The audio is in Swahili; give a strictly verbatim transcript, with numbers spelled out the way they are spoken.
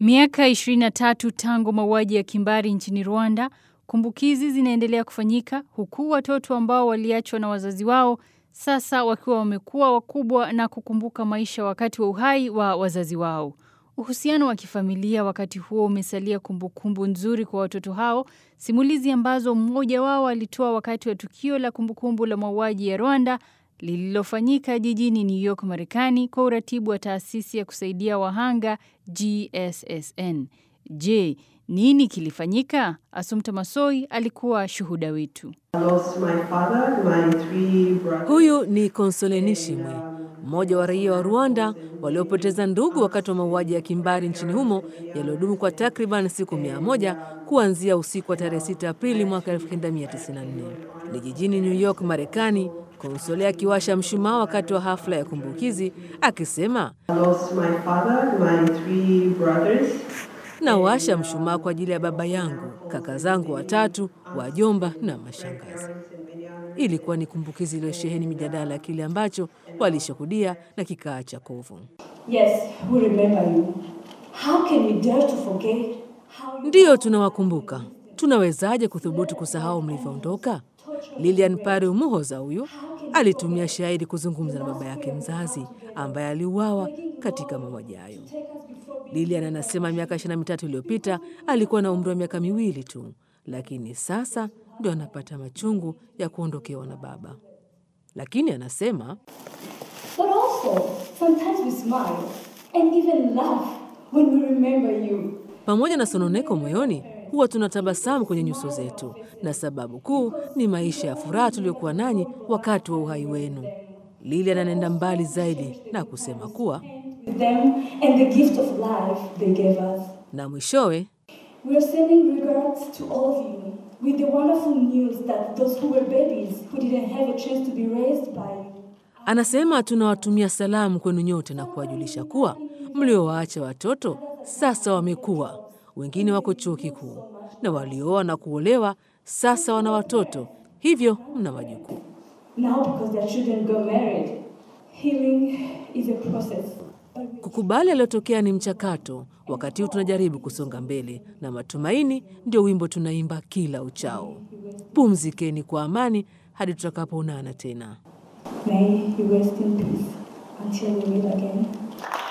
Miaka ishirini na tatu tangu mauaji ya kimbari nchini Rwanda, kumbukizi zinaendelea kufanyika huku watoto ambao waliachwa na wazazi wao sasa wakiwa wamekuwa wakubwa na kukumbuka maisha wakati wa uhai wa wazazi wao. Uhusiano wa kifamilia wakati huo umesalia kumbukumbu nzuri kwa watoto hao, simulizi ambazo mmoja wao alitoa wakati wa tukio la kumbukumbu la mauaji ya Rwanda lililofanyika jijini New York, Marekani kwa uratibu wa taasisi ya kusaidia wahanga G S S N. Je, nini kilifanyika? Assumpta Massoi alikuwa shuhuda wetu. Huyu ni Konsole Nishimwe, mmoja wa raia wa Rwanda waliopoteza ndugu wakati wa mauaji ya kimbari nchini humo yaliyodumu kwa takriban siku mia moja kuanzia usiku wa tarehe sita Aprili mwaka elfu kenda mia tisini na nne. Ni jijini New York, Marekani, Konsole akiwasha mshumaa wakati wa hafla ya kumbukizi akisema, nawasha mshumaa kwa ajili ya baba yangu, kaka zangu watatu, wajomba na mashangazi. Ilikuwa ni kumbukizi iliyosheheni mijadala ya kile ambacho walishuhudia na kikaacha kovu. Yes, we remember you. How can we dare to forget? Ndiyo, tunawakumbuka. Tunawezaje kuthubutu kusahau mlivyoondoka? Lilian Pari Umuhoza huyu alitumia shairi kuzungumza na baba yake mzazi ambaye aliuawa katika mauaji hayo. Lilian anasema miaka ishirini na mitatu iliyopita alikuwa na umri wa miaka miwili tu, lakini sasa ndio anapata machungu ya kuondokewa na baba. Lakini anasema, But also, sometimes we smile and even laugh when we remember you. Pamoja na sononeko moyoni, huwa tunatabasamu kwenye nyuso zetu, na sababu kuu ni maisha ya furaha tuliyokuwa nanyi wakati wa uhai wenu. Lilian anaenda mbali zaidi na kusema kuwa Them and the gift of life they gave us. Na mwishowe, We are sending regards to all of you with the wonderful news that those who were babies who didn't have a chance to be raised by you. Anasema tunawatumia salamu kwenu nyote na kuwajulisha kuwa mliowaacha watoto sasa wamekuwa, wengine wako chuo kikuu, na waliooa na kuolewa sasa wana watoto, hivyo mna wajukuu. Now because their children got married, healing is a process. Kukubali aliyotokea ni mchakato, wakati huu tunajaribu kusonga mbele, na matumaini ndio wimbo tunaimba kila uchao. Pumzikeni kwa amani hadi tutakapoonana tena. May you rest in peace until we meet again.